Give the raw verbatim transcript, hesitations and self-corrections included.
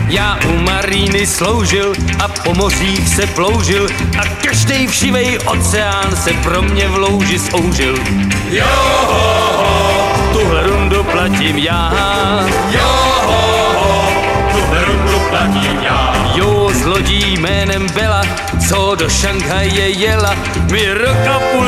Já u Maríny sloužil a po mořích se ploužil a každej všivej oceán se pro mě v louži soužil. Jo, ho, ho, tuhle rundu platím já. Jo, ho, ho, tuhle rundu platím já. Jo, s lodí jménem Bela, co do Šanghaje jela, mi rok a půl